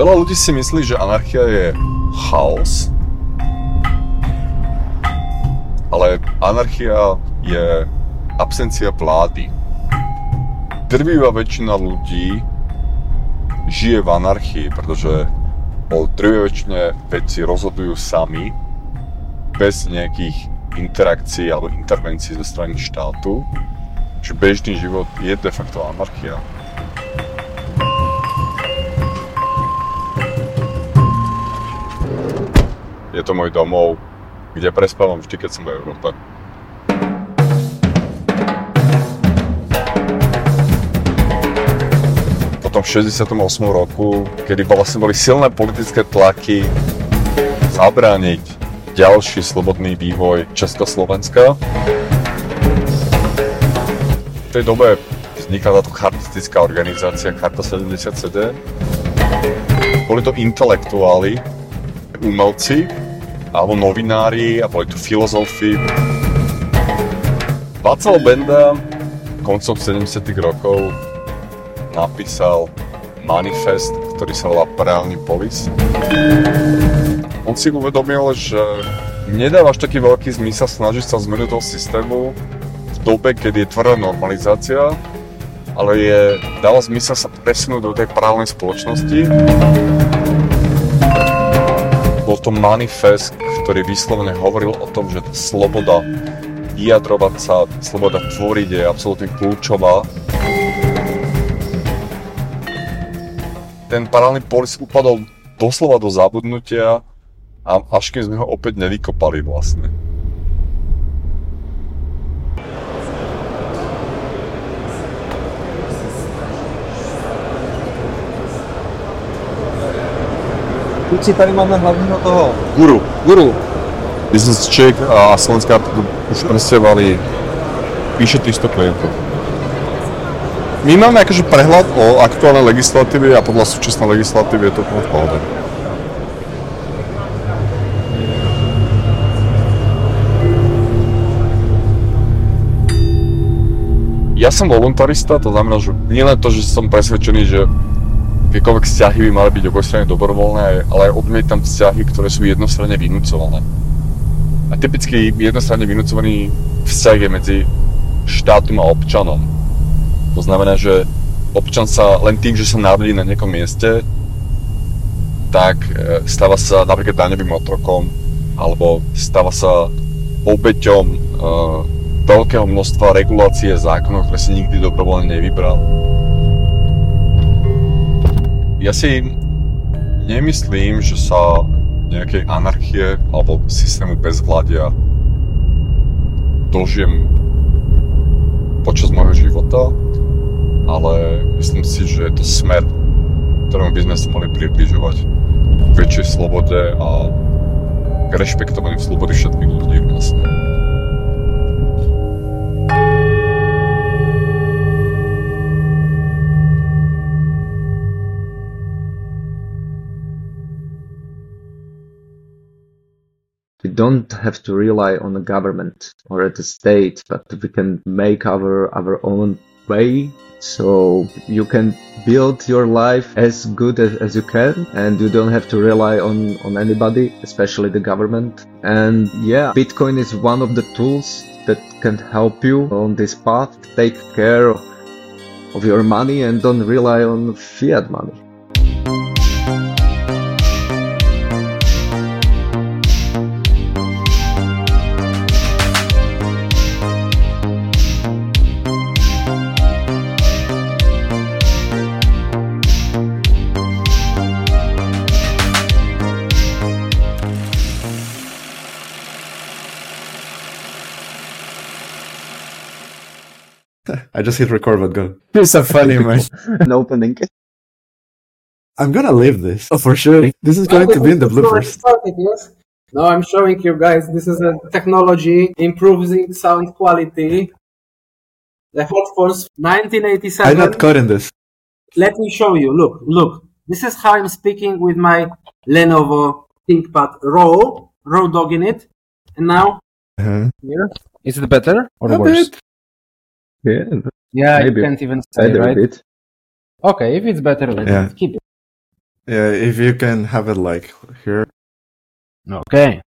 Veľa ľudí si myslí, že anarchia je chaos, ale anarchia je absencia vlády. Drvivá väčšina ľudí žije v anarchii, pretože o drvivej väčšine veci rozhodujú sami, bez nejakých interakcií alebo intervencií zo strany štátu. Že bežný život je de facto anarchia. Je to môj domov, kde prespávam vždy, keď som v Európe. Potom v 68. roku, kedy vlastne boli silné politické tlaky zabrániť ďalší slobodný vývoj Československa. V tej dobe vznikla táto chartistická organizácia Charta 77. Boli to intelektuáli, umelci, alebo novinári, a boli tu filozofi. Václav Benda koncom 70. rokov napísal manifest, ktorý sa volá Právny polis. On si uvedomil, že nedáva až taký veľký zmysel snažiť sa zmeniť toho systému v dobe, keď je tvrdá normalizácia, ale dáva zmysel sa presunúť do tej paralelnej spoločnosti. Bol to manifest, ktorý vyslovene hovoril o tom, že tá sloboda vyjadrovať sa, sloboda tvoriť je absolútne kľúčová. Ten paralelný polis upadol doslova do zabudnutia a až keď sme ho opäť nevykopali vlastne. Kluci, tady máme hlavního toho. Guru. Business Czech a Slovenská už presťahovali vyše 300 klientov. My máme akože prehľad o aktuálnej legislatíve a podľa súčasnej legislatívy je to úplne v pohode. Ja som voluntarista, to znamená, že nie len to, že som presvedčený, že akékoľvek vzťahy by mali byť obojstranne dobrovoľné, ale aj odmietam vzťahy, ktoré sú jednostranne vynúcované. A typicky jednostranne vynúcovaný vzťah je medzi štátom a občanom. To znamená, že občan sa len tým, že sa narodí na nejakom mieste, tak stáva sa napríklad daňovým otrokom, alebo stáva sa obeťom veľkého množstva regulácií a zákonov, ktoré si nikdy dobrovoľne nevybral. Ja si nemyslím, že sa nejakej anarchie alebo systému bezvládia dožijem počas môjho života, ale myslím si, že je to smer, ktorému by sme sa mali približovať k väčšej slobode a k rešpektovaniu slobody všetkých ľudí vlastne. We don't have to rely on the government or the state, but we can make our own way. So you can build your life as good as you can, and you don't have to rely on anybody, especially the government. And yeah, Bitcoin is one of the tools that can help you on this path. Take care of your money and don't rely on fiat money. I just hit record, but go. You're so funny, man. An opening. I'm gonna leave this. Oh, for sure. This is going to be in the bloopers. Yes. Now I'm showing you guys, this is a technology improving sound quality. The headphones 1987. I'm not cutting this. Let me show you. Look. This is how I'm speaking with my Lenovo ThinkPad raw dog in it. And now, here. Is it better or worse? Yeah, Yeah, maybe. you can't even say, right? Bit. Okay, if it's better, let's keep it. Yeah, if you can have it like here. Okay.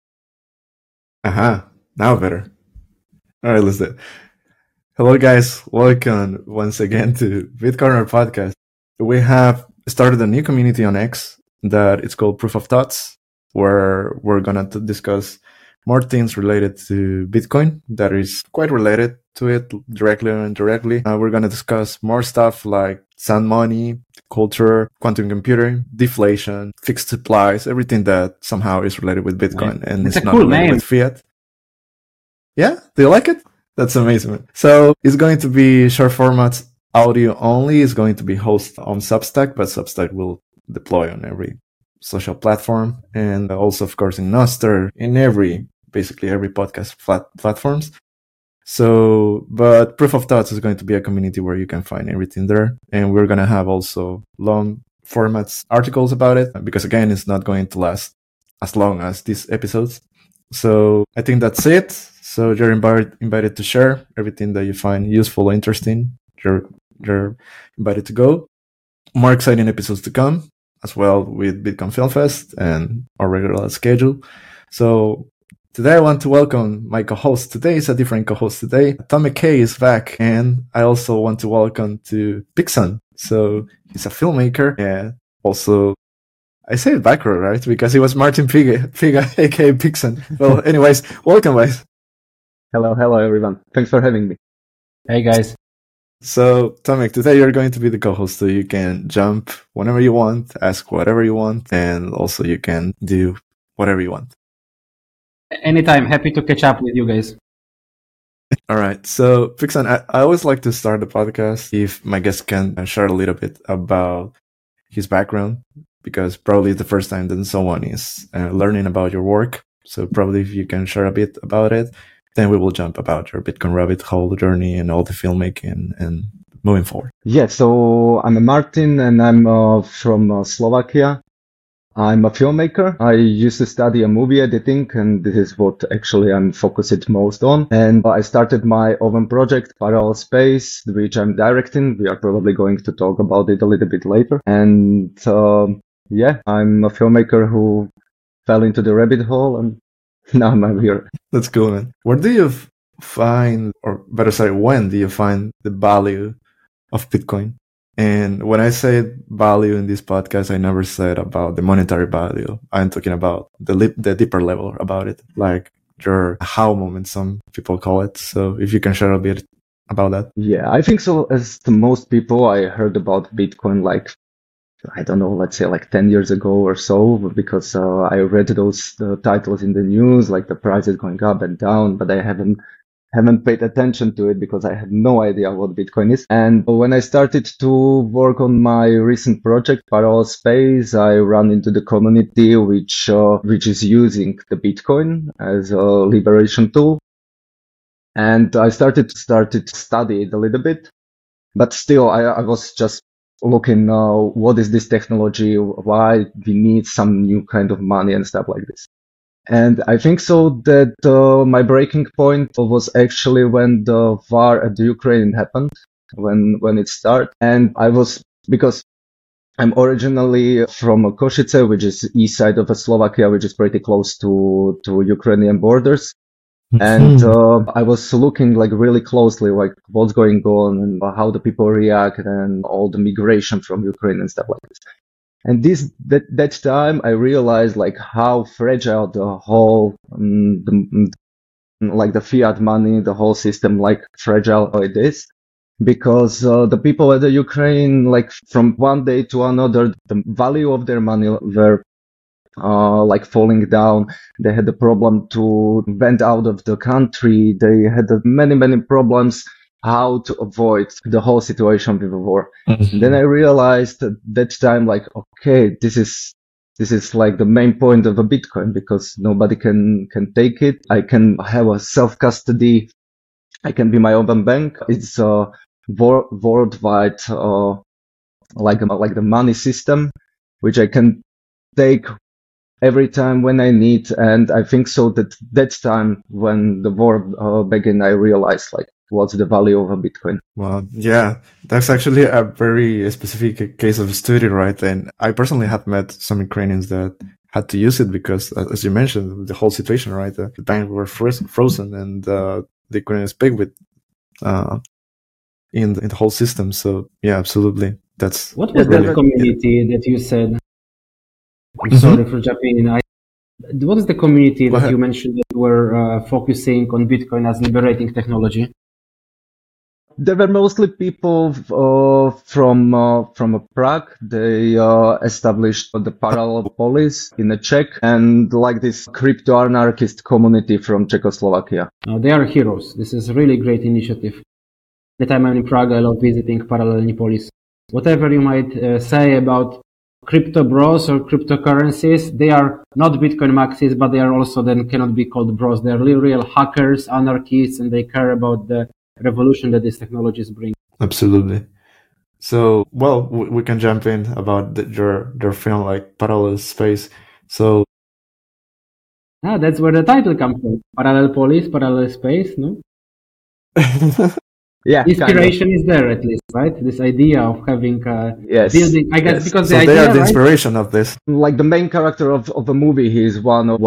Now better. All right, let's do it. Hello, guys. Welcome once again to Bitcorner Podcast. We have started a new community on X that it's called Proof of Thoughts, where we're going to discuss more things related to Bitcoin that is quite related to it directly or indirectly. We're going to discuss more stuff like sand money, culture, quantum computing, deflation, fixed supplies, everything that somehow is related with Bitcoin and it's it's a not cool related name. with fiat. Yeah? Do you like it? That's amazing. So it's going to be short formats, audio only. It's going to be hosted on Substack, but Substack will deploy on every social platform and also, of course, in Nostr, in basically every podcast platforms. So, but Proof of Thoughts is going to be a community where you can find everything there. And we're going to have also long formats, articles about it, because again, it's not going to last as long as these episodes. So I think that's it. So you're invited to share everything that you find useful or interesting. You're invited to go. More exciting episodes to come as well with Bitcoin Film Fest and our regular schedule. So today I want to welcome my co-host. Today is a different co-host today. Tom McKay is back, and I also want to welcome to Pixon. So he's a filmmaker and also I say it backward, right? Because he was Martin Piga, aka Pixon. Well, anyways, welcome, guys. Hello, everyone. Thanks for having me. Hey, guys. So, Tomek, today you're going to be the co-host, so you can jump whenever you want, ask whatever you want, and also you can do whatever you want. Anytime. Happy to catch up with you guys. All right. So, Pixon, I always like to start the podcast if my guest can share a little bit about his background, because probably it's the first time that someone is learning about your work. So probably if you can share a bit about it, then we will jump about your Bitcoin rabbit hole journey and all the filmmaking and moving forward. Yeah, so I'm Martin and I'm from Slovakia. I'm a filmmaker. I used to study a movie editing, and this is what actually I'm focused most on. And I started my own project, Parallel Space, which I'm directing. We are probably going to talk about it a little bit later. And yeah, I'm a filmmaker who fell into the rabbit hole, and now I'm here. That's cool, man. Where do you find, or better say, when do you find the value of Bitcoin? And when I say value in this podcast, I never said about the monetary value. I'm talking about the deeper level about it, like your how moment, some people call it. So if you can share a bit about that. Yeah, I think so. As to most people, I heard about Bitcoin like, I don't know, let's say like 10 years ago or so, because I read those titles in the news, like the price is going up and down, but I haven't paid attention to it because I had no idea what Bitcoin is. And when I started to work on my recent project, Parallel Space, I ran into the community which is using the Bitcoin as a liberation tool. And I started to study it a little bit, but still I was just looking, what is this technology? Why we need some new kind of money and stuff like this. And I think so that my breaking point was actually when the war at the Ukraine happened, when it started. And because I'm originally from Košice, which is east side of Slovakia, which is pretty close to Ukrainian borders. And I was looking like really closely, like what's going on and how the people react and all the migration from Ukraine and stuff like this. And that time I realized like how fragile the whole, like the fiat money, the whole system, like fragile it is. Because the people at the Ukraine, like from one day to another, the value of their money were like falling down. They had the problem to went out of the country. They had many problems how to avoid the whole situation with the war. Mm-hmm. Then I realized that time, like, okay, this is like the main point of a Bitcoin, because nobody can take it. I can have a self-custody. I can be my own bank. It's a worldwide, like the money system, which I can take every time when I need. And I think so that time when the war began, I realized like, what's the value of a Bitcoin. Well, yeah, that's actually a very specific case of study, right? And I personally have met some Ukrainians that had to use it because, as you mentioned, the whole situation, right? The banks were frozen and the Ukrainians paid with in the whole system. So yeah, absolutely. That's what was the community that you said? I'm sorry for jumping in. What is the community that you mentioned that were focusing on Bitcoin as liberating technology? There were mostly people from Prague. They established the Parallel Polis in the Czech and like this crypto anarchist community from Czechoslovakia. They are heroes. This is a really great initiative. The time I'm in Prague, I love visiting Parallel Polis. Whatever you might say about crypto bros or cryptocurrencies, they are not Bitcoin maxis, but they are also then cannot be called bros. They are real hackers, anarchists, and they care about the revolution that these technologies bring. Absolutely. So, well, we can jump in about their film, like Parallel Space. So, that's where the title comes from. Parallel Polis, Parallel Space, no? Yeah, inspiration is there at least, right? This idea of having building, I guess, because so the idea, they are the inspiration of this. Like the main character of the movie, he is one of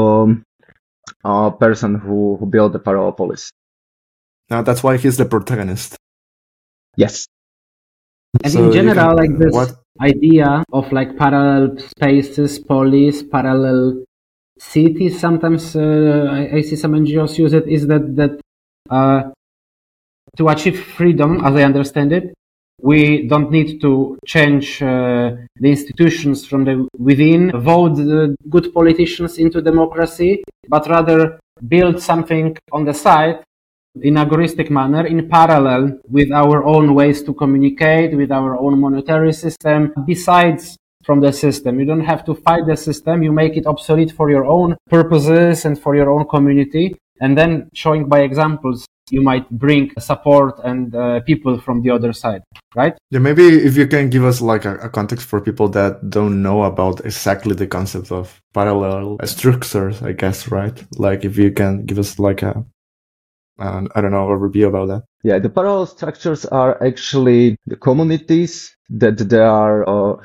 person who built the Parallel Polis. Now that's why he's the protagonist. Yes. And so in general, like this idea of like parallel spaces, polis, parallel cities. Sometimes I see some NGOs use it. Is that to achieve freedom, as I understand it, we don't need to change the institutions from the within, vote good politicians into democracy, but rather build something on the side in agoristic manner, in parallel with our own ways to communicate, with our own monetary system, besides from the system. You don't have to fight the system, you make it obsolete for your own purposes and for your own community, and then showing by examples, you might bring support and people from the other side, right? Yeah, maybe if you can give us like a context for people that don't know about exactly the concept of parallel structures, I guess, right? Like if you can give us like a review about that. Yeah, the parallel structures are actually the communities that they are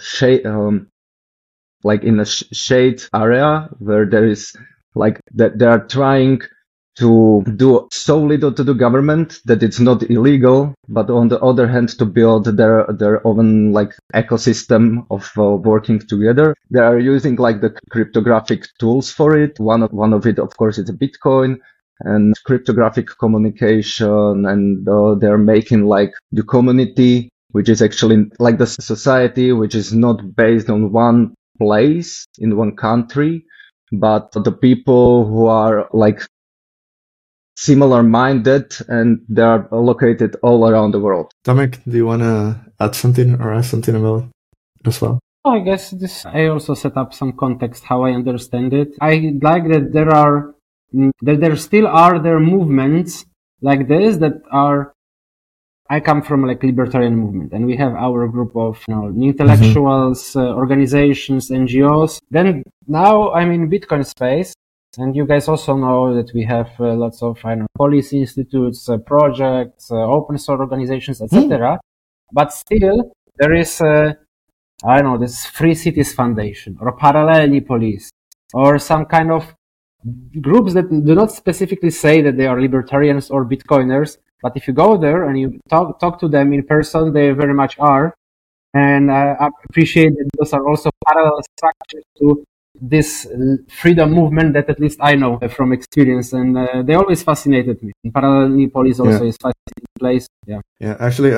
like in a shade area where there is like that they are trying to do so little to the government that it's not illegal, but on the other hand to build their own like ecosystem of working together. They are using like the cryptographic tools for it. One of it, of course, is a Bitcoin and cryptographic communication, and they're making like the community, which is actually like the society, which is not based on one place in one country, but the people who are like similar minded and they are located all around the world. Tomek, do you want to add something or ask something about it as well? I guess I also set up some context how I understand it. I like that there still are movements like this that are. I come from like libertarian movement, and we have our group of intellectuals, organizations, NGOs. Then now I'm in Bitcoin space, and you guys also know that we have lots of policy institutes, projects, open source organizations, etc. But still there is this Free Cities Foundation or Parallel Polis or some kind of groups that do not specifically say that they are libertarians or Bitcoiners, but if you go there and you talk to them in person, they very much are. And I appreciate that those are also parallel structures to this freedom movement that at least I know from experience, and they always fascinated me. And Parallel Polis also is a fascinating place. Yeah. Actually,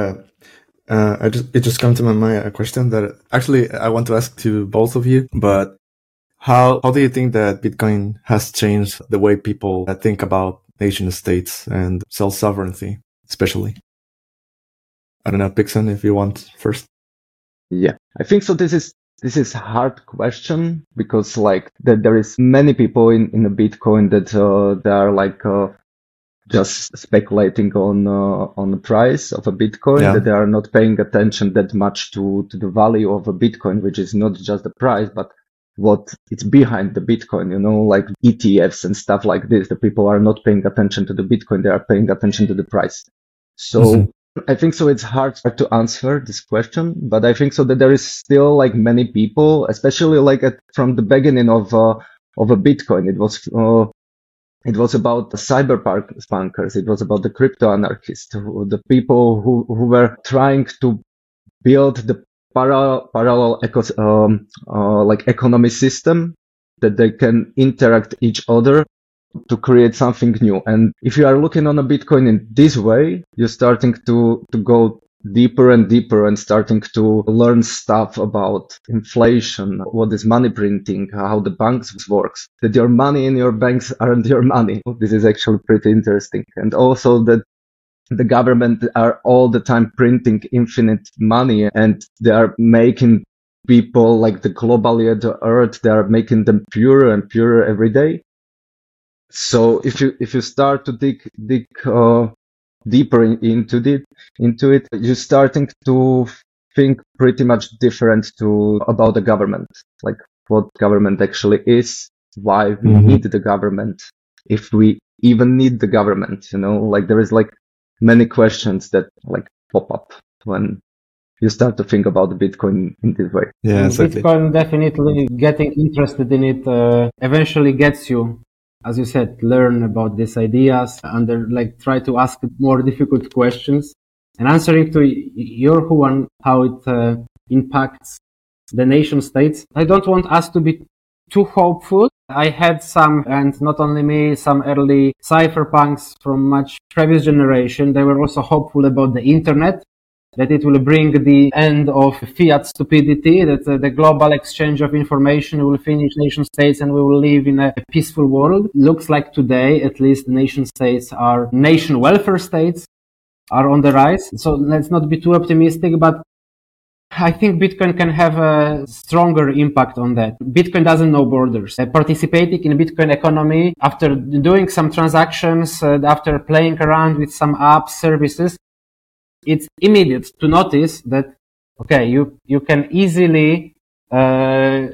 it just came to my mind a question that actually I want to ask to both of you. But how do you think that Bitcoin has changed the way people think about nation states and self-sovereignty, especially? I don't know, Pixon, if you want first. Yeah, I think so. This is a hard question because like there is many people in the Bitcoin that they are like just speculating on the price of a Bitcoin, that they are not paying attention that much to the value of a Bitcoin, which is not just the price, but what it's behind the Bitcoin, like ETFs and stuff like this. The people are not paying attention to the Bitcoin. They are paying attention to the price. So I think so it's hard to answer this question, but I think so that there is still like many people, especially like from the beginning of a Bitcoin. It was about the cyberpunkers. It was about the crypto anarchists, the people who were trying to build the parallel economy system that they can interact each other to create something new. And if you are looking on a Bitcoin in this way, you're starting to go deeper and deeper and starting to learn stuff about inflation, what is money printing, how the banks works, that your money in your banks aren't your money. This is actually pretty interesting. And also that the government are all the time printing infinite money, and they are making people like the globally at the earth, they are making them purer and purer every day. So if you start to dig deeper into it, you're starting to think pretty much different about the government, like what government actually is, why we need the government, if we even need the government, like there is like many questions that like pop up when you start to think about the Bitcoin in this way. Yeah, exactly. Bitcoin, definitely getting interested in it eventually gets you, as you said, learn about these ideas and try to ask more difficult questions. And answering to your one, how it impacts the nation states, I don't want us to be too hopeful. I had some, and not only me, some early cypherpunks from much previous generation. They were also hopeful about the internet, that it will bring the end of fiat stupidity, that the global exchange of information will finish nation states and we will live in a peaceful world. Looks like today, at least, nation states are nation welfare states are on the rise. So let's not be too optimistic, but I think Bitcoin can have a stronger impact on that. Bitcoin doesn't know borders. Participating in Bitcoin economy, after doing some transactions, after playing around with some apps, services, it's immediate to notice that, okay, you can easily, like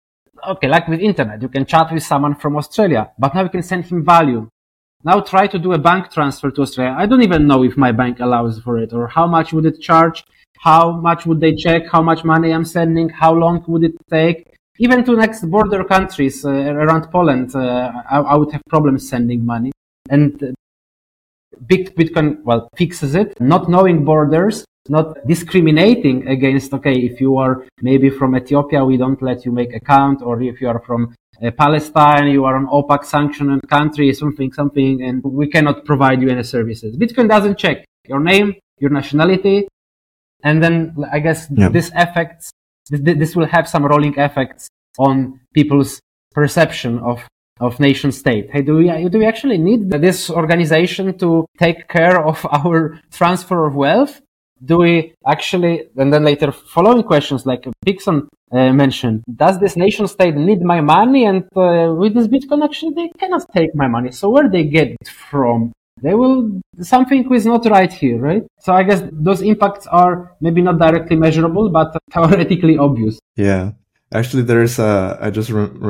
with internet, you can chat with someone from Australia, but now you can send him value. Now try to do a bank transfer to Australia. I don't even know if my bank allows for it, or how much would it charge? How much would they check? How much money I'm sending? How long would it take? Even to next border countries around Poland, I would have problems sending money. And Bitcoin, fixes it. Not knowing borders, not discriminating against, okay, if you are maybe from Ethiopia, we don't let you make account, or if you are from Palestine, you are an OPEC sanctioned country, something, and we cannot provide you any services. Bitcoin doesn't check your name, your nationality, and then I guess this will have some rolling effects on people's perception of nation state. Hey, do we actually need this organization to take care of our transfer of wealth? Do we actually, and then later following questions like Pixon mentioned, does this nation state need my money? And with this Bitcoin, actually, they cannot take my money. So where they get it from? Something is not right here, right? So I guess those impacts are maybe not directly measurable, but theoretically obvious. Yeah. Actually, there's there's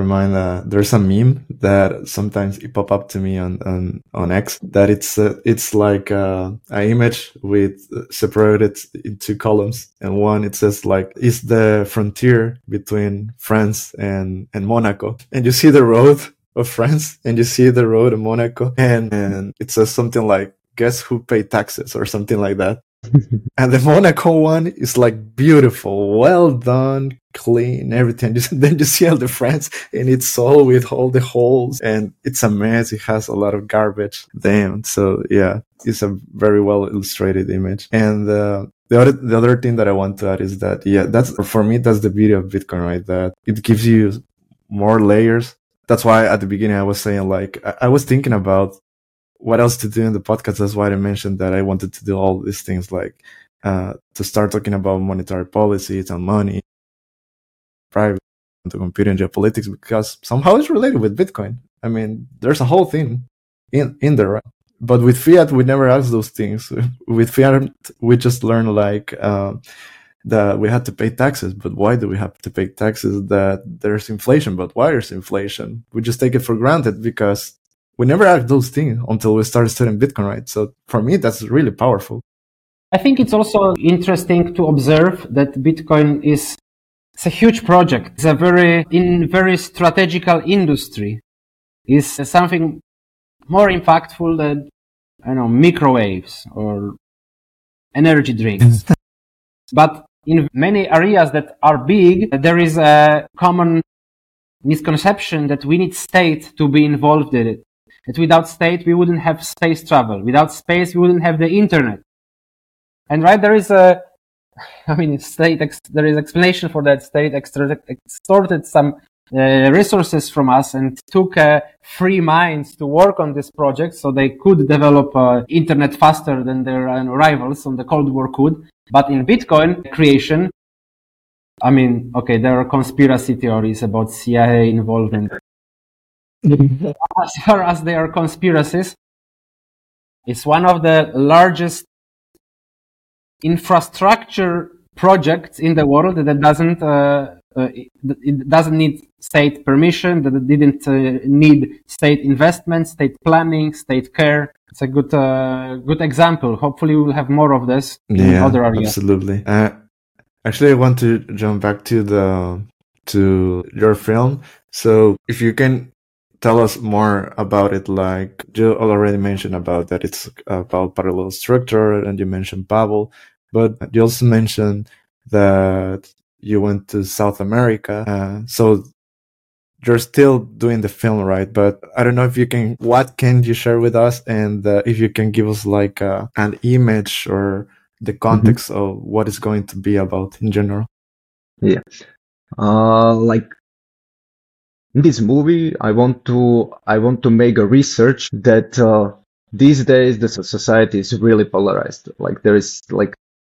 a meme that sometimes it pop up to me on X, that it's like an image with separated in two columns, and one it says like, is the frontier between France and Monaco, and you see the road of France and you see the road of Monaco, and it says something like, guess who paid taxes, or something like that. And the Monaco one is like beautiful, well done, clean, everything. Then you see all the France, and it's all with all the holes, and it's a mess. It has a lot of garbage. Damn. So yeah, it's a very well illustrated image. And the other thing that I want to add is that, that's, for me, that's the beauty of Bitcoin, right? That it gives you more layers. That's why at the beginning I was saying, like, I was thinking about what else to do in the podcast. That's why I mentioned that I wanted to do all these things, like to start talking about monetary policies and money, private, to computing geopolitics, because somehow it's related with Bitcoin. I mean, there's a whole thing in there, right? But with fiat, we never ask those things. With fiat, we just learn like that we had to pay taxes. But why do we have to pay taxes? That there's inflation, but why is inflation? We just take it for granted because we never act those things until we started studying Bitcoin, right? So for me, that's really powerful. I think it's also interesting to observe that Bitcoin is it's a huge project. It's a very strategical industry. It's something more impactful than, I don't know, microwaves or energy drinks. But in many areas that are big, there is a common misconception that we need state to be involved in it. That without state, we wouldn't have space travel. Without space, we wouldn't have the internet. And right, there is there is explanation for that. State extorted some resources from us and took free minds to work on this project so they could develop internet faster than their rivals on the Cold War could. But in Bitcoin creation, there are conspiracy theories about CIA involvement. As far as they are conspiracies, it's one of the largest infrastructure projects in the world that it doesn't need state permission, that it didn't need state investment, state planning, state care. It's a good example. Hopefully we will have more of this in other areas. Absolutely. Actually, I want to jump back to your film. So if you can tell us more about it, like you already mentioned about that it's about parallel structure, and you mentioned Pavel, but you also mentioned that you went to South America. So you're still doing the film, right? But I don't know if what can you share with us, and if you can give us like an image or the context of what it's going to be about in general. Yeah. Like in this movie, I want to make a research that these days the society is really polarized. Like there is like,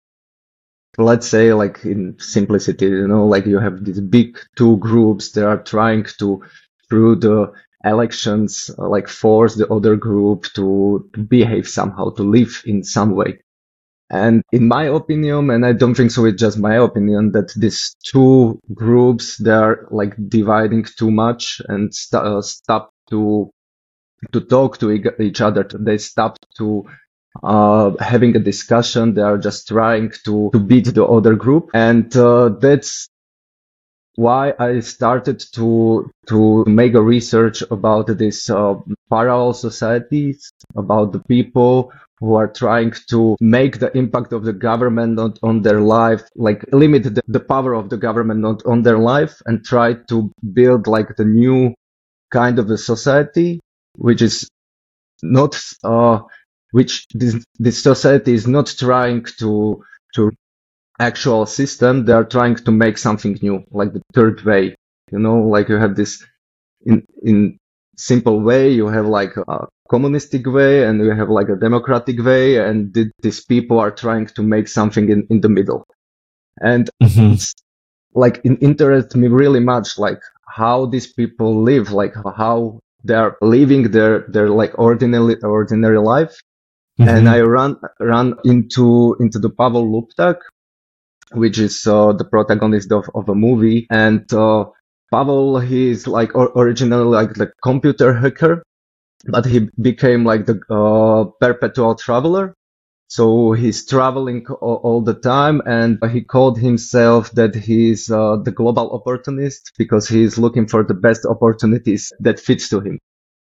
let's say, like in simplicity, like you have these big two groups that are trying to, through the elections, like force the other group to behave somehow, to live in some way. And in my opinion, and I don't think so, it's just my opinion, that these two groups, they're like dividing too much and stop to talk to each other. They stop to having a discussion. They are just trying to beat the other group. And that's why I started to make a research about this parallel societies, about the people who are trying to make the impact of the government on their life, like limit the power of the government on their life, and try to build like the new kind of a society, which is not, which this society is not trying to actual system. They are trying to make something new, like the third way. Like you have this in simple way, you have like a communistic way, and you have like a democratic way, and these people are trying to make something in the middle. And it's like it interests me really much, like how these people live, like how they're living their like ordinary life. And I run into the Pavel Luptak, which is the protagonist of a movie. And Pavel, he's like originally like the computer hacker, but he became like the perpetual traveler. So he's traveling all the time, and he called himself that he's the global opportunist because he's looking for the best opportunities that fits to him.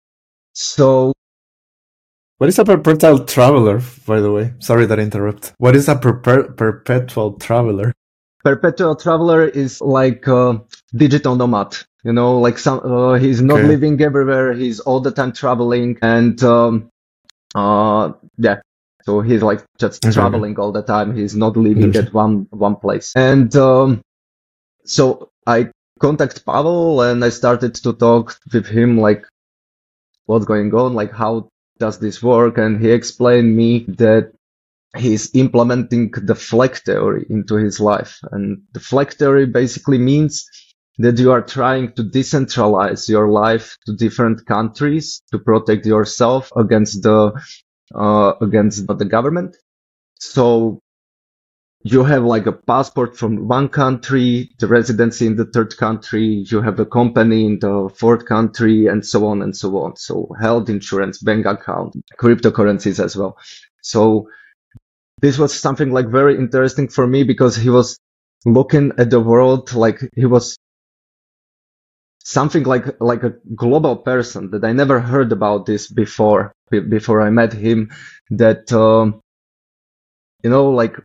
So what is a perpetual traveler, by the way? Sorry that I interrupt. What is a perpetual traveler? Perpetual traveler is like a digital nomad. Like he's not living everywhere. He's all the time traveling, and yeah. So he's like just traveling all the time. He's not living at one place. And so I contacted Pavel, and I started to talk with him, like what's going on, like how does this work? And he explained me that he's implementing the flag theory into his life. And the flag theory basically means that you are trying to decentralize your life to different countries to protect yourself against the government. So you have like a passport from one country, the residency in the third country, you have a company in the fourth country, and so on and so on. So health insurance, bank account, cryptocurrencies as well. So this was something like very interesting for me because he was looking at the world like he was something like a global person that I never heard about this before I met him. That like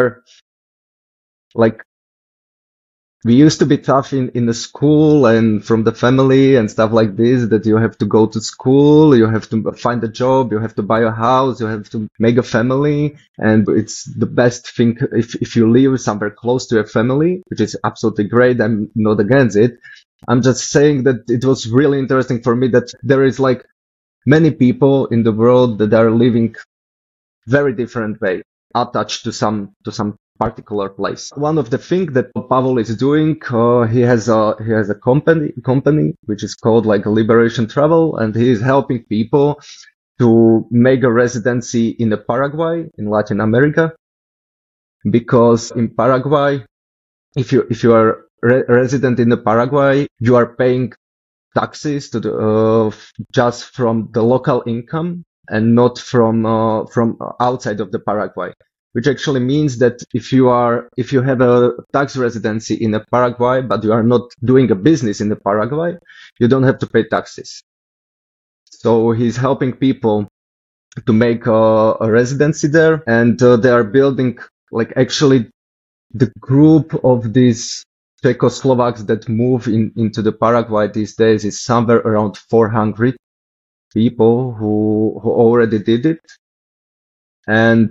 we used to be tough in the school and from the family and stuff like this, that you have to go to school, you have to find a job, you have to buy a house, you have to make a family. And it's the best thing if you live somewhere close to a family, which is absolutely great. I'm not against it. I'm just saying that it was really interesting for me that there is like many people in the world that are living very different way, attached to some particular place. One of the things that Pavel is doing, he has a company which is called like Liberation Travel, and he is helping people to make a residency in the Paraguay in Latin America, because in Paraguay, if you are resident in the Paraguay, you are paying taxes to the just from the local income and not from outside of the Paraguay, which actually means that if you have a tax residency in the Paraguay but you are not doing a business in the Paraguay, you don't have to pay taxes. So he's helping people to make a residency there, and they are building like actually the group of these Czechoslovaks that move into the Paraguay these days is somewhere around 400 people who already did it. And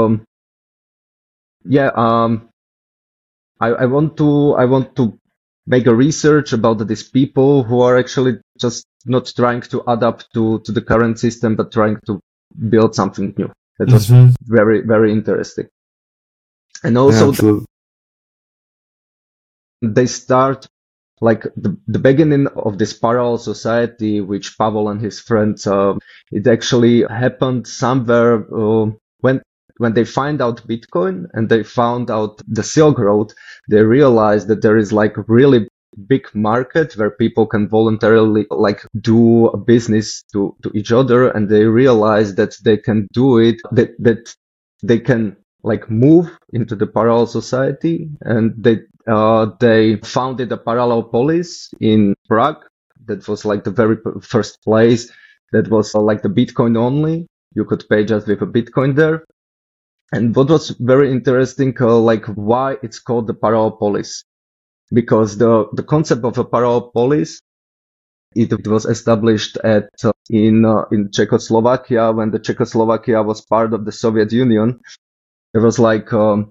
I want to make a research about these people who are actually just not trying to adapt to the current system, but trying to build something new. That was very, very interesting. And also they start like the beginning of this parallel society, which Pavel and his friends, it actually happened somewhere when they find out Bitcoin and they found out the Silk Road. They realized that there is like a really big market where people can voluntarily like do a business to each other, and they realized that they can do it, that they can like move into the parallel society, and they founded a parallel polis in Prague. That was like the very first place that was like the Bitcoin only. You could pay just with a Bitcoin there. And what was very interesting, like why it's called the parallel polis, because the concept of a parallel polis, it was established in Czechoslovakia when the Czechoslovakia was part of the Soviet Union. There was like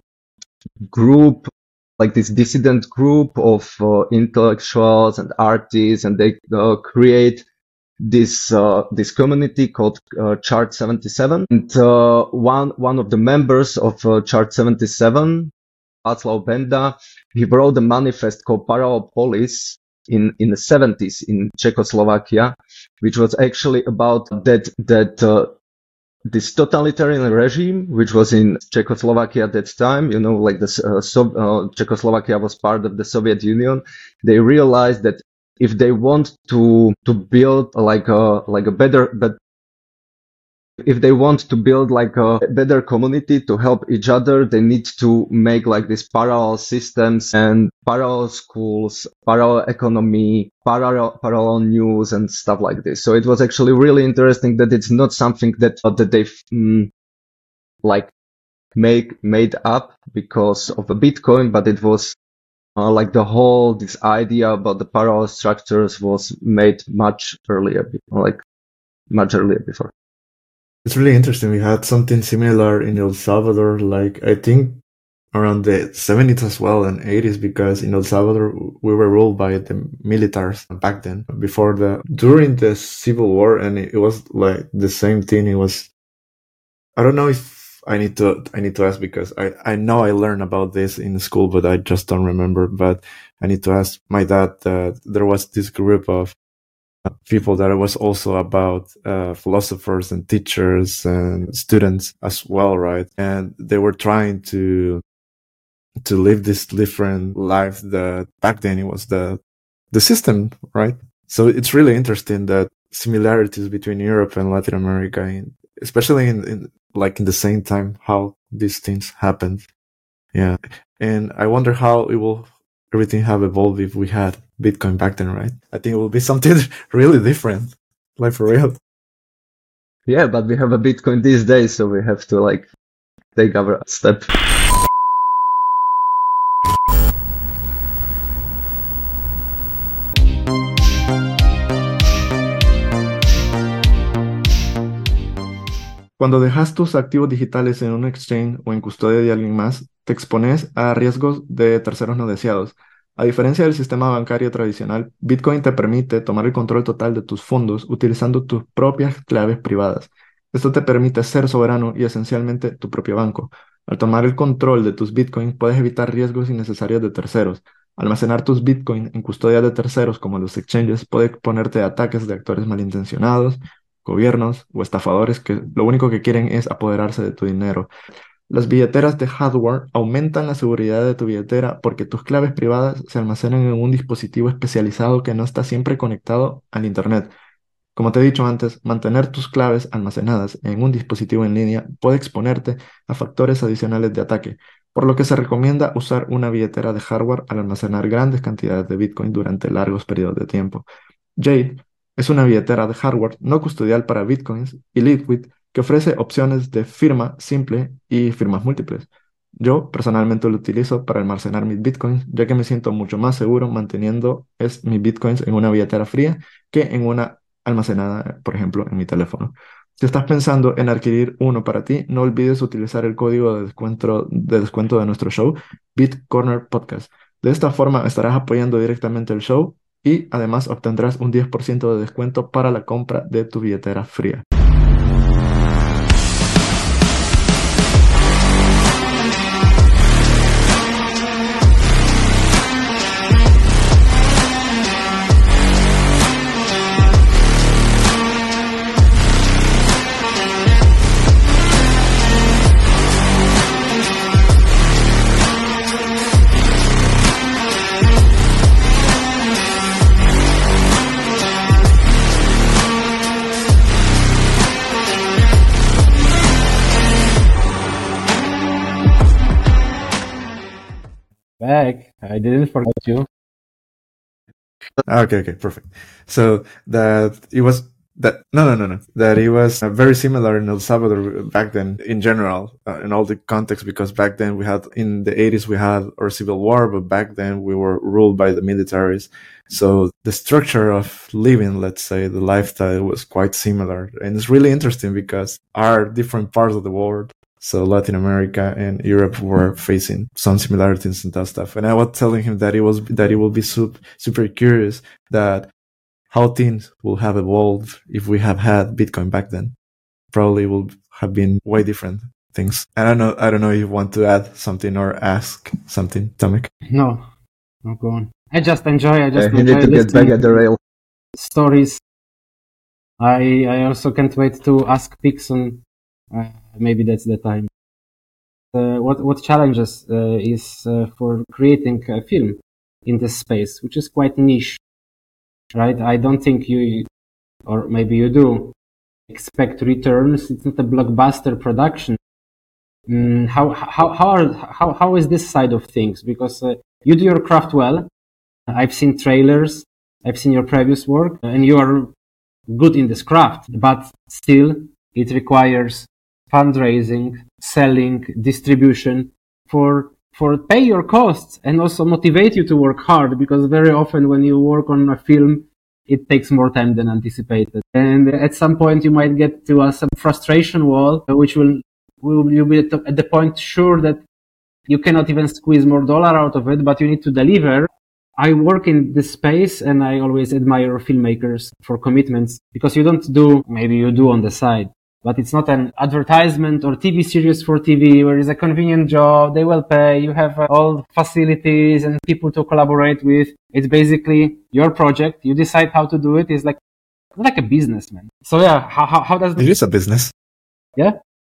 group, like this dissident group of intellectuals and artists, and they create this community called Chart 77. And one of the members of Chart 77, Václav Benda, he wrote a manifest called Parallel Polis in the 70s in Czechoslovakia, which was actually about that this totalitarian regime, which was in Czechoslovakia at that time, like Czechoslovakia was part of the Soviet Union. They realized that if they want to build like a better, but if they want to build like a better community to help each other, they need to make like these parallel systems and parallel schools, parallel economy, parallel news and stuff like this. So it was actually really interesting that it's not something that they like made up because of a Bitcoin, but it was like this idea about the parallel structures was made much earlier before. It's really interesting. We had something similar in El Salvador, like I think around the 70s as well and 80s, because in El Salvador we were ruled by the militaries back then, during the Civil War, and it was like the same thing. It was, I don't know if I need to ask, because I know I learned about this in school, but I just don't remember. But I need to ask my dad that there was this group of people that it was also about philosophers and teachers and students as well, right? And they were trying to to live this different life that back then it was the system, right? So it's really interesting that similarities between Europe and Latin America, especially in the same time, how these things happened. Yeah. And I wonder how everything have evolved if we had Bitcoin back then, right? I think it will be something really different, like for real. Yeah, but we have a Bitcoin these days, so we have to take our step. Cuando dejas tus activos digitales en un exchange o en custodia de alguien más, te expones a riesgos de terceros no deseados. A diferencia del sistema bancario tradicional, Bitcoin te permite tomar el control total de tus fondos utilizando tus propias claves privadas. Esto te permite ser soberano y esencialmente tu propio banco. Al tomar el control de tus Bitcoin, puedes evitar riesgos innecesarios de terceros. Almacenar tus Bitcoin en custodia de terceros como los exchanges puede exponerte a ataques de actores malintencionados, gobiernos o estafadores que lo único que quieren es apoderarse de tu dinero. Las billeteras de hardware aumentan la seguridad de tu billetera porque tus claves privadas se almacenan en un dispositivo especializado que no está siempre conectado al Internet. Como te he dicho antes, mantener tus claves almacenadas en un dispositivo en línea puede exponerte a factores adicionales de ataque, por lo que se recomienda usar una billetera de hardware al almacenar grandes cantidades de Bitcoin durante largos periodos de tiempo. Jade es una billetera de hardware no custodial para Bitcoins y Liquid que ofrece opciones de firma simple y firmas múltiples. Yo personalmente lo utilizo para almacenar mis Bitcoins, ya que me siento mucho más seguro manteniendo mis Bitcoins en una billetera fría que en una almacenada, por ejemplo, en mi teléfono. Si estás pensando en adquirir uno para ti, no olvides utilizar el código de descuento de nuestro show, BitCorner Podcast. De esta forma estarás apoyando directamente el show y además obtendrás un 10% de descuento para la compra de tu billetera fría. Back. I didn't forget you. Okay, perfect. So that it was that it was very similar in El Salvador back then in general in all the context, because back then we had in the 80s we had our civil war, but back then we were ruled by the militaries. So the structure of living, let's say, the lifestyle was quite similar, and it's really interesting because our different parts of the world. So Latin America and Europe were facing some similarities and that stuff. And I was telling him that it will be super curious that how things will have evolved if we have had Bitcoin back then. Probably will have been way different things. And I don't know if you want to add something or ask something, Tomek. No, go on. I just enjoy. You need to get back at the rail. Stories. I also can't wait to ask Pixon. Maybe that's the time. What challenges is for creating a film in this space, which is quite niche, right? I don't think you, or maybe you do, expect returns. It's not a blockbuster production. How is this side of things? Because you do your craft well. I've seen trailers. I've seen your previous work, and you are good in this craft. But still, it requires fundraising, selling, distribution for pay your costs and also motivate you to work hard, because very often when you work on a film, it takes more time than anticipated. And at some point you might get to some frustration wall, which will you be at the point sure that you cannot even squeeze more dollar out of it, but you need to deliver. I work in this space and I always admire filmmakers for commitments, because you don't do, maybe you do on the side, but it's not an advertisement or TV series for TV where it's a convenient job. They will pay. You have all facilities and people to collaborate with. It's basically your project. You decide how to do it. It's like a business, man. So yeah, how does it is a business? Yeah.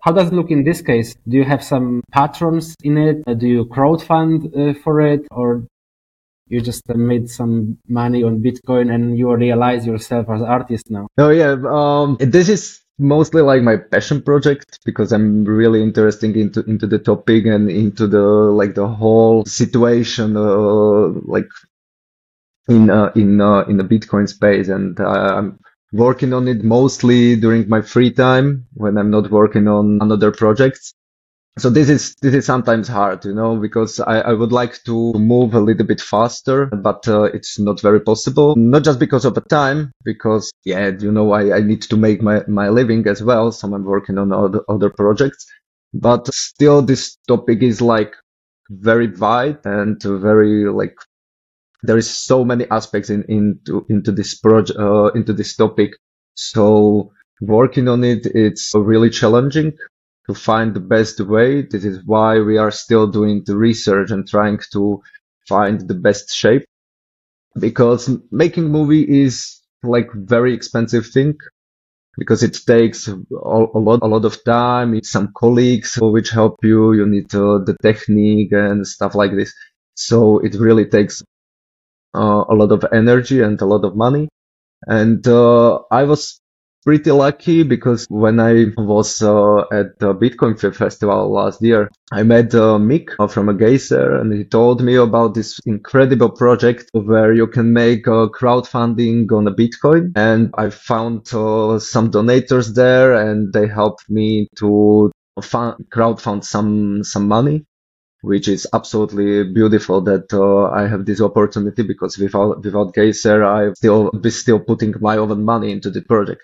how does it look in this case? Do you have some patrons in it? Do you crowdfund for it? Or you just made some money on Bitcoin and you realize yourself as an artist now? Oh yeah, this is mostly like my passion project because I'm really interested into the topic and into the whole situation like in the Bitcoin space, and I'm working on it mostly during my free time when I'm not working on other projects. So this is sometimes hard, because I would like to move a little bit faster, but it's not very possible. Not just because of the time, because I need to make my living as well. So I'm working on other projects, but still this topic is like very wide and very like there is so many aspects into this project into this topic. So working on it's really challenging to find the best way. This is why we are still doing the research and trying to find the best shape, because making movie is like very expensive thing, because it takes a lot of time. It's some colleagues which help you. You need the technique and stuff like this. So it really takes a lot of energy and a lot of money. And I was pretty lucky because when I was at the Bitcoin Festival last year, I met Mick from Geyser, and he told me about this incredible project where you can make crowdfunding on a Bitcoin. And I found some donators there, and they helped me to crowdfund some money, which is absolutely beautiful that I have this opportunity, because without Geyser, I be still putting my own money into the project.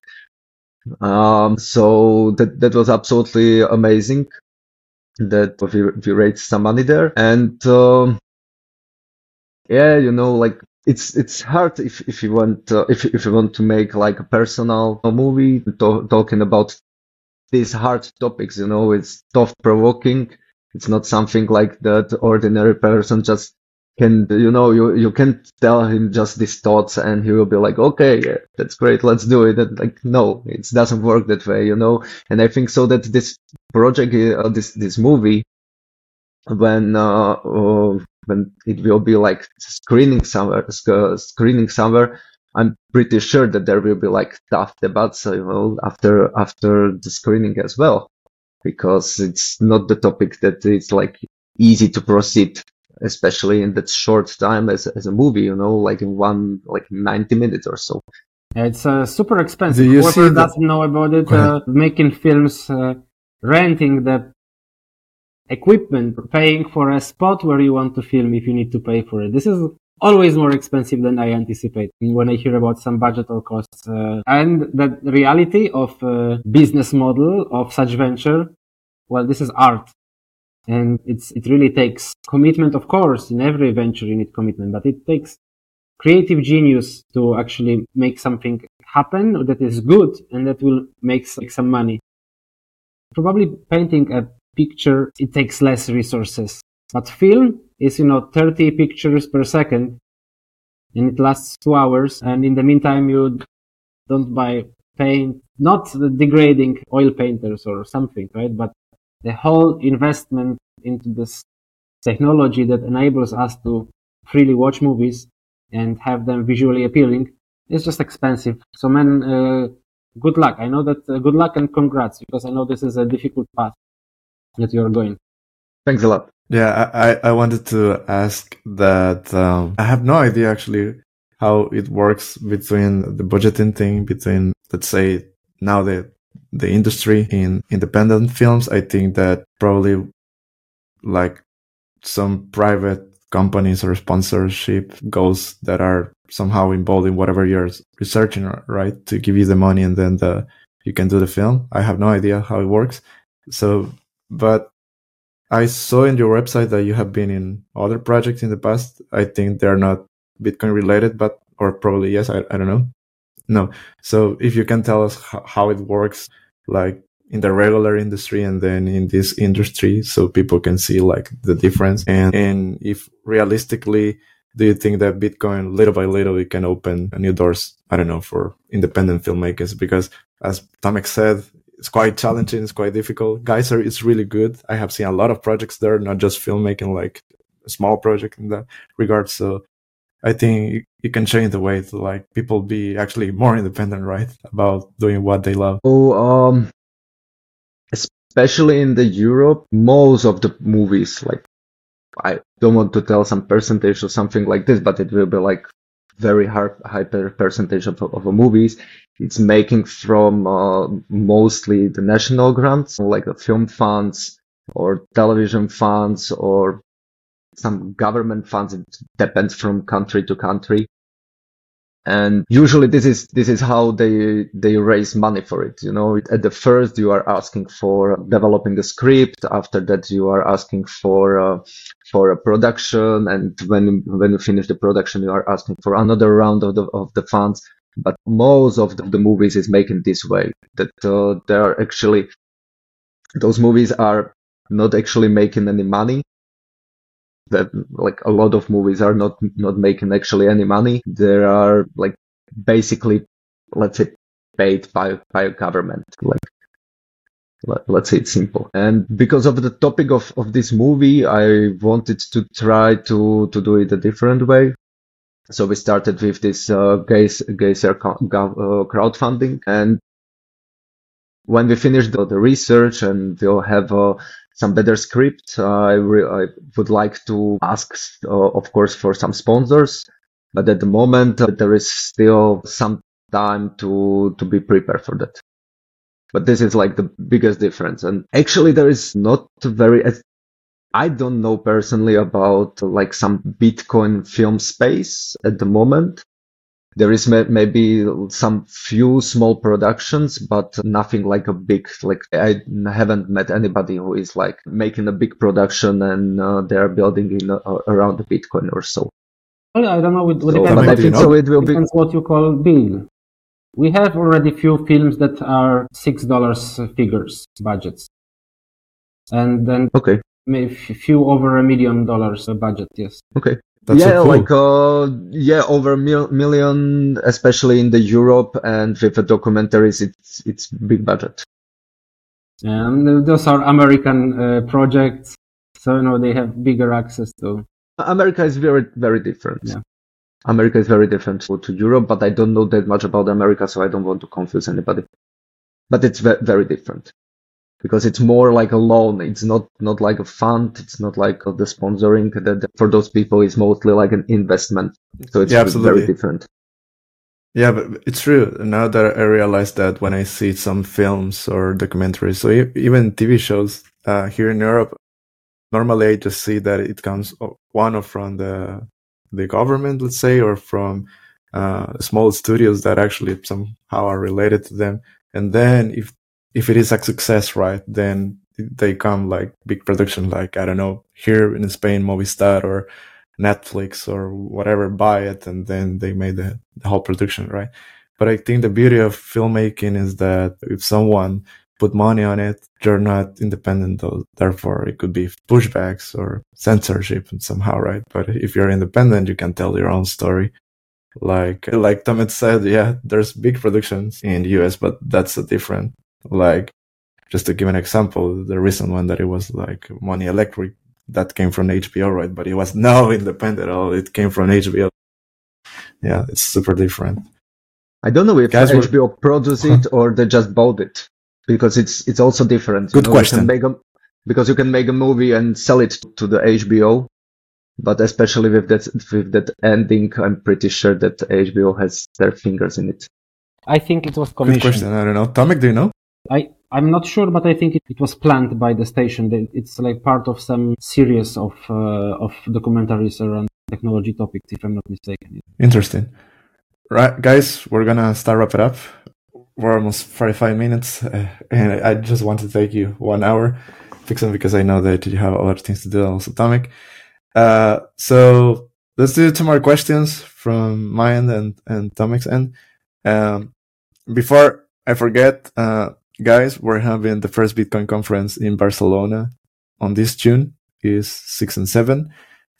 So that was absolutely amazing that we raised some money there. And like it's hard if you want if you want to make like a personal movie talking about these hard topics. It's tough provoking. It's not something like that ordinary person just can, you can tell him just these thoughts and he will be like, okay, yeah, that's great, let's do it. And like, no, it doesn't work that way, And I think so that this project, this movie, when it will be like screening somewhere, I'm pretty sure that there will be like tough debates, after the screening as well, because it's not the topic that is like easy to proceed, especially in that short time as a movie, like in 90 minutes or so. Yeah, it's super expensive. Whoever doesn't know about it, making films, renting the equipment, paying for a spot where you want to film if you need to pay for it. This is always more expensive than I anticipate when I hear about some budget or costs. And the reality of business model of such venture, well, this is art. And it really takes commitment, of course. In every venture you need commitment, but it takes creative genius to actually make something happen that is good and that will make some money. Probably painting a picture, it takes less resources. But film is, 30 pictures per second, and it lasts 2 hours. And in the meantime, you don't buy paint, not the degrading oil painters or something, right? But the whole investment into this technology that enables us to freely watch movies and have them visually appealing is just expensive. So, man, good luck. I know that good luck and congrats, because I know this is a difficult path that you're going. Thanks a lot. Yeah, I wanted to ask that. I have no idea actually how it works between the budgeting thing between, let's say, now the industry in independent films. I think that probably like some private companies or sponsorship goals that are somehow involved in whatever you're researching, right? To give you the money and then you can do the film. I have no idea how it works. So, but I saw in your website that you have been in other projects in the past. I think they're not Bitcoin related, or probably yes, I don't know. No. So if you can tell us how it works, like in the regular industry and then in this industry, so people can see like the difference. And if realistically, do you think that Bitcoin little by little, it can open new doors, I don't know, for independent filmmakers? Because as Tomek said, it's quite challenging. It's quite difficult. Geyser is really good. I have seen a lot of projects there, not just filmmaking, like a small project in that regard. So I think it can change the way to like people be actually more independent, right, about doing what they love. Oh, especially in the Europe, most of the movies, like, I don't want to tell some percentage or something like this, but it will be like very high percentage of movies. It's making from mostly the national grants, like the film funds or television funds or some government funds. It depends from country to country. And usually this is how they raise money for it. You know, at the first you are asking for developing a script. After that you are asking for a production, and when you finish the production you are asking for another round of the funds. But most of the movies is making this way, that they are actually, those movies are not actually making any money. That, like, a lot of movies are not making actually any money. They are like basically, let's say, paid by a government. Like, let's say it's simple. And because of the topic of this movie, I wanted to try to do it a different way. So we started with this Geyser crowdfunding, and when we finish the research and we'll have some better script, I would like to ask, of course, for some sponsors. But at the moment, there is still some time to be prepared for that. But this is like the biggest difference. And actually, there is not very, I don't know personally about like some Bitcoin film space at the moment. There is maybe some few small productions, but nothing like a big, like, I haven't met anybody who is like making a big production and they're building in around the Bitcoin or so. Well, I don't know. It So, depends, Tomek, I do you think know? so it will be. depends what you call big. We have already few films that are $6 figures budgets. And then Okay. maybe few over $1 million budget, yes. Okay. That's yeah, so cool. like over million, especially in the Europe, and with the documentaries, it's big budget. And those are American projects, so they have bigger access to. America is very, very different. Yeah. America is very different to Europe, but I don't know that much about America, so I don't want to confuse anybody. But it's very different. Because it's more like a loan. It's not like a fund. It's not like the sponsoring. For those people, it's mostly like an investment. So it's Yeah, very absolutely. different. Yeah, but it's true. Now that I realize that when I see some films or documentaries, so even TV shows here in Europe, normally I just see that it comes one or from the government, let's say, or from small studios that actually somehow are related to them. And then if it is a success, right, then they come like big production, like, I don't know, here in Spain, Movistar or Netflix or whatever buy it, and then they made the whole production, right? But I think the beauty of filmmaking is that if someone put money on it, you're not independent, therefore it could be pushbacks or censorship somehow, right? But if you're independent, you can tell your own story. Like Tomek said, yeah, there's big productions in the US, but that's a different, like, just to give an example, the recent one that it was like Money Electric, that came from HBO, right? But it was no independent at all. It came from HBO. Yeah, it's super different. I don't know if Guys, HBO produced it or they just bought it, because it's also different. Good question. Because you can make a movie and sell it to the HBO, but especially with that ending, I'm pretty sure that HBO has their fingers in it. I think it was Good commissioned. question. I don't know. Tomek, do you know? I'm not sure, but I think it was planned by the station. It's like part of some series of documentaries around technology topics, if I'm not mistaken. Interesting. Right, guys, we're gonna start wrap it up. We're almost 45 minutes, and I just want to take you 1 hour, Fixon, because I know that you have a lot of things to do, also Tomek. So let's do 2 more questions from my end and Tomek's end. Before I forget, guys, we're having the first Bitcoin conference in Barcelona on this June, is 6 and 7.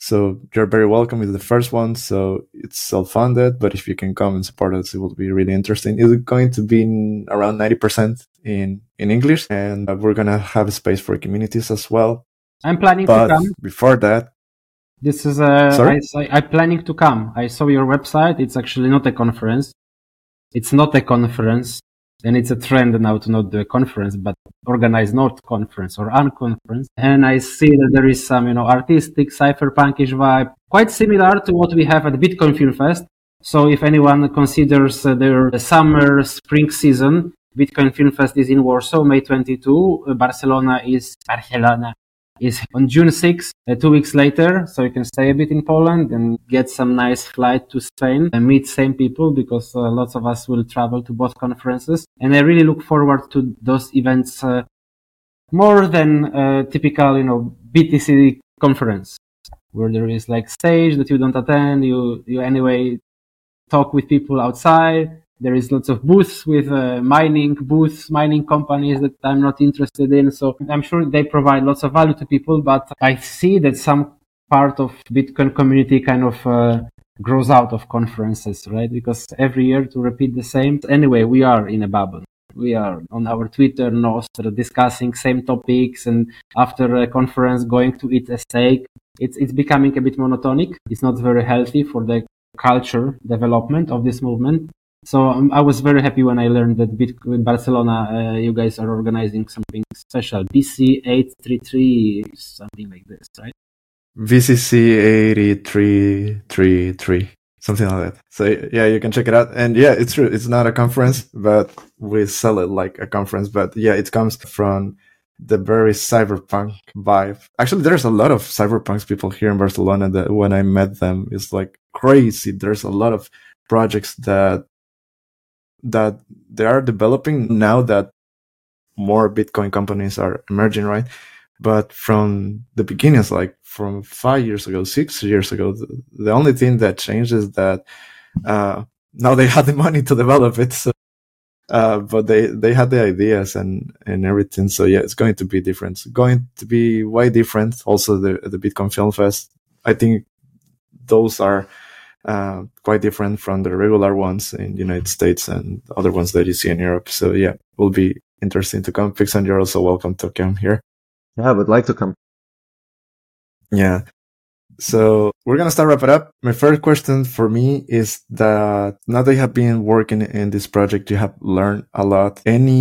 So you're very welcome. It's the first one, so it's self-funded, but if you can come and support us, it will be really interesting. It's going to be around 90% in English, and we're going to have a space for communities as well. I'm planning to come. Before that, this is I'm planning to come. I saw your website. It's actually not a conference. It's not a conference, and it's a trend now to not do a conference, but organize not conference or unconference. And I see that there is some, artistic, cypherpunkish vibe, quite similar to what we have at Bitcoin Film Fest. So if anyone considers their summer, spring season, Bitcoin Film Fest is in Warsaw, May 22. Barcelona is on June 6th, 2 weeks later. So you can stay a bit in Poland and get some nice flight to Spain and meet same people, because lots of us will travel to both conferences. And I really look forward to those events more than typical, BTC conference, where there is like stage that you don't attend. You anyway talk with people outside. There is lots of booths with mining companies that I'm not interested in. So I'm sure they provide lots of value to people, but I see that some part of Bitcoin community kind of grows out of conferences, right? Because every year to repeat the same. Anyway, we are in a bubble. We are on our Twitter Nostr discussing same topics, and after a conference going to eat a steak. It's becoming a bit monotonic. It's not very healthy for the culture development of this movement. So I was very happy when I learned that Bitcoin Barcelona, you guys are organizing something special, BC 833, something like this, right? VCC 8333, something like that. So yeah, you can check it out. And yeah, it's true. It's not a conference, but we sell it like a conference. But yeah, it comes from the very cyberpunk vibe. Actually, there's a lot of cyberpunk people here in Barcelona that when I met them, it's like crazy. There's a lot of projects that they are developing now that more Bitcoin companies are emerging, right? But from the beginnings, like from 5 years ago, 6 years ago, the only thing that changed is that now they had the money to develop it. So, but they had the ideas and everything. So yeah, it's going to be different. It's going to be way different. Also, the Bitcoin Film Fest, I think those are quite different from the regular ones in the United States and other ones that you see in Europe. So yeah, it will be interesting to come. Pixon, you're also welcome to come here. Yeah, I would like to come. Yeah. So we're going to start wrap it up. My first question for me is that now that you have been working in this project, you have learned a lot.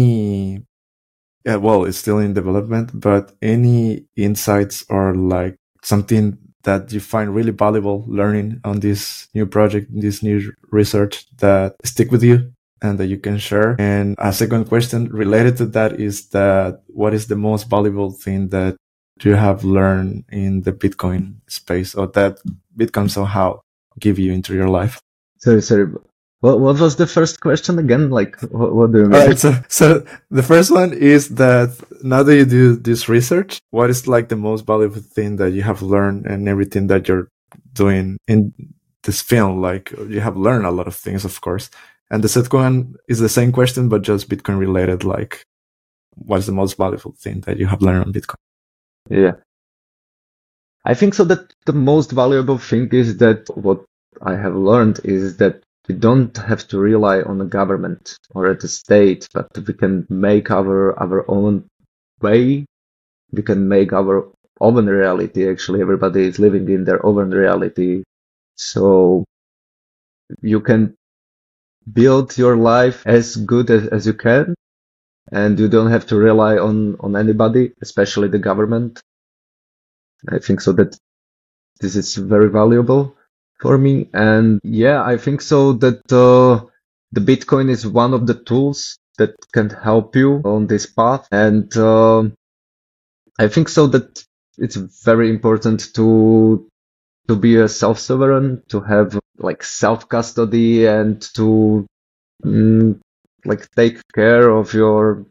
It's still in development, but any insights or like something that you find really valuable learning on this new project, this new research that stick with you and that you can share? And a second question related to that is that what is the most valuable thing that you have learned in the Bitcoin space, or that Bitcoin somehow give you into your life? Sorry. What was the first question again? Like, what do you mean? All right, so the first one is that now that you do this research, what is like the most valuable thing that you have learned and everything that you're doing in this film? Like, you have learned a lot of things, of course. And the second one is the same question, but just Bitcoin related. Like, what's the most valuable thing that you have learned on Bitcoin? Yeah. I think so that the most valuable thing is that what I have learned is that we don't have to rely on the government or the state, but we can make our own way. We can make our own reality. Actually, everybody is living in their own reality. So you can build your life as good as you can, and you don't have to rely on anybody, especially the government. I think so that this is very valuable for me. And yeah, I think so that the Bitcoin is one of the tools that can help you on this path. And I think so that it's very important to be a self-sovereign, to have like self-custody, and to like take care of your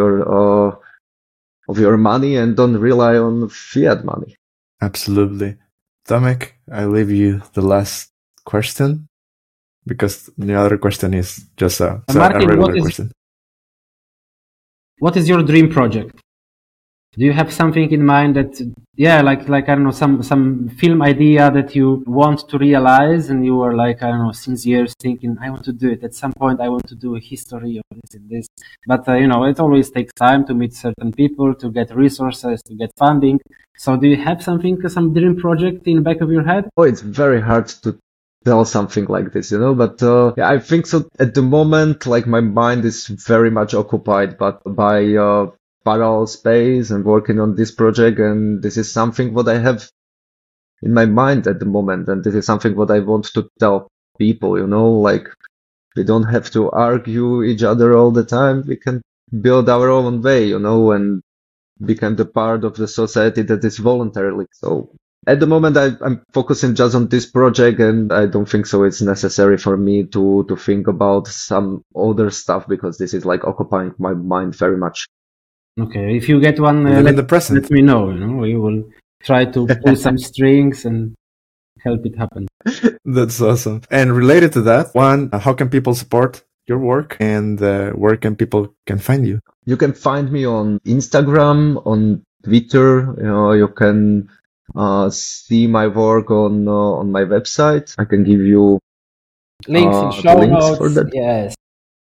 money and don't rely on fiat money. Absolutely. Tomek, I leave you the last question, because the other question is just a Martin, regular question. What is your dream project? Do you have something in mind that, like I don't know, some film idea that you want to realize, and you were like, I don't know, since years thinking, I want to do it. At some point, I want to do a history of this and this. But it always takes time to meet certain people, to get resources, to get funding. So, do you have some dream project in the back of your head? Oh, it's very hard to tell something like this, but I think so. At the moment, like my mind is very much occupied, but by parallel space and working on this project, and this is something what I have in my mind at the moment, and this is something what I want to tell people, like we don't have to argue each other all the time. We can build our own way, and become the part of the society that is voluntarily. So at the moment I'm focusing just on this project, and I don't think so it's necessary for me to think about some other stuff, because this is like occupying my mind very much. Okay, if you get one, let me know. We will try to pull some strings and help it happen. That's awesome. And related to that, how can people support your work, and where can people find you? You can find me on Instagram, on Twitter. You can see my work on my website. I can give you links in show notes for that. Yes.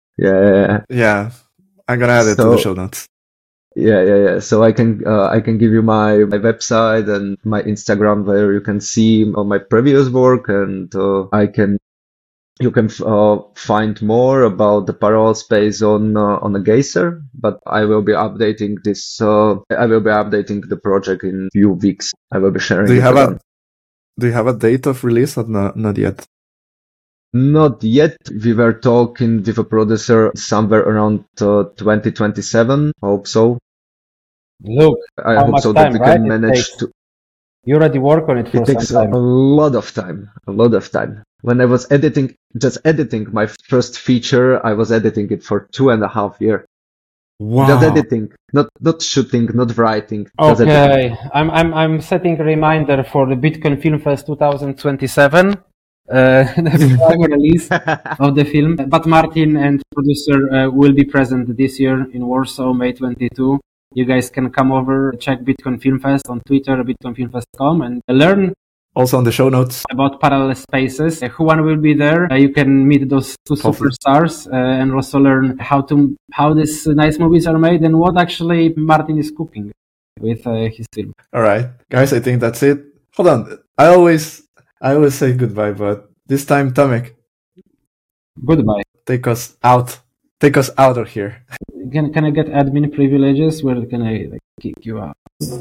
Yeah. I'm gonna add it to the show notes. Yeah. So I can give you my website and my Instagram, where you can see all my previous work, and you can find more about the parallel space on the Geyser. But I will be updating this. I will be updating the project in a few weeks. I will be sharing. Do you have a date of release or not yet? Not yet. We were talking with a producer somewhere around 2027. Hope so. Look, I hope so that we can manage to. You already work on it for some time. It takes a lot of time. When I was just editing my first feature, I was editing it for 2.5 years. Wow. Just editing, not shooting, not writing. Okay, I'm setting a reminder for the Bitcoin Film Fest 2027. The final release of the film. But Martin and producer will be present this year in Warsaw, May 22. You guys can come over, check Bitcoin Film Fest on Twitter, bitcoinfilmfest.com, and learn. Also on the show notes about parallel spaces. Juan will be there. You can meet those two superstars and also learn how these nice movies are made and what actually Martin is cooking with his film. All right, guys, I think that's it. Hold on, I always say goodbye, but this time, Tomek, goodbye. Take us out of here. Can I get admin privileges? Where can I kick you out?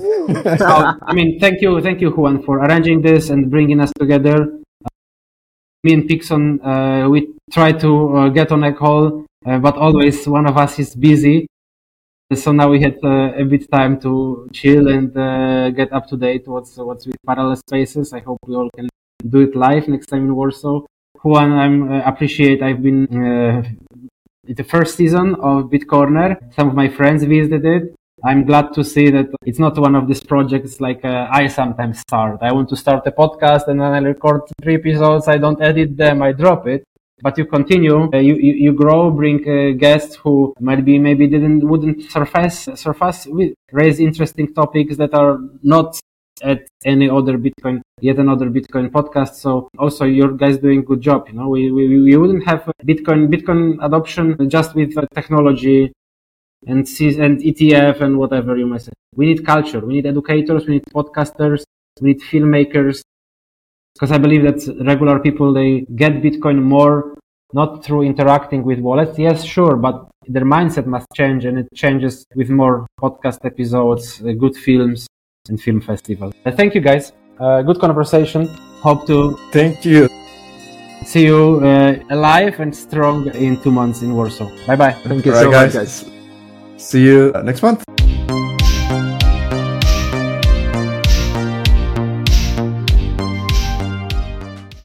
Thank you, Juan, for arranging this and bringing us together. Me and Pixon, we try to get on a call, but always one of us is busy. So now we had a bit time to chill and get up to date what's with parallel spaces. I hope we all can do it live next time in Warsaw. Juan, I've been the first season of BitCorner. Some of my friends visited it. I'm glad to see that it's not one of these projects like I sometimes start. I want to start a podcast and then I record 3 episodes. I don't edit them. I drop it. But you continue. You grow. Bring guests who maybe wouldn't surface. Raise interesting topics that are not at any other yet another Bitcoin podcast. So also your guys doing good job. We wouldn't have Bitcoin adoption just with technology and ETF and whatever you might say. We need culture. We need educators. We need podcasters. We need filmmakers. Because I believe that regular people, they get Bitcoin more not through interacting with wallets. Yes, sure, but their mindset must change, and it changes with more podcast episodes, good films, and film festivals. Thank you, guys. Good conversation. Hope to thank you. See you alive and strong in 2 months in Warsaw. Bye bye. Thank you so much, guys. See you next month.